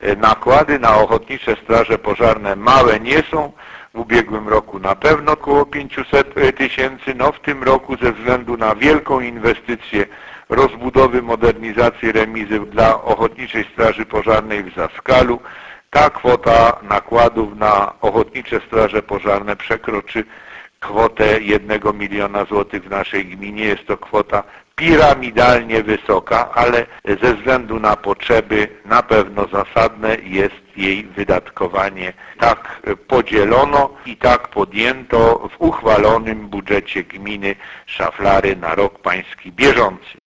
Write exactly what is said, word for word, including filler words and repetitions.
nakłady na ochotnicze straże pożarne małe nie są. W ubiegłym roku na pewno około pięćset tysięcy, no w tym roku ze względu na wielką inwestycję rozbudowy, modernizacji remizy dla Ochotniczej Straży Pożarnej w Zaskalu, ta kwota nakładów na Ochotnicze Straże Pożarne przekroczy kwotę jednego miliona złotych w naszej gminie. Jest to kwota piramidalnie wysoka, ale ze względu na potrzeby na pewno zasadne jest jej wydatkowanie. Tak podzielono i tak podjęto w uchwalonym budżecie gminy Szaflary na rok pański bieżący.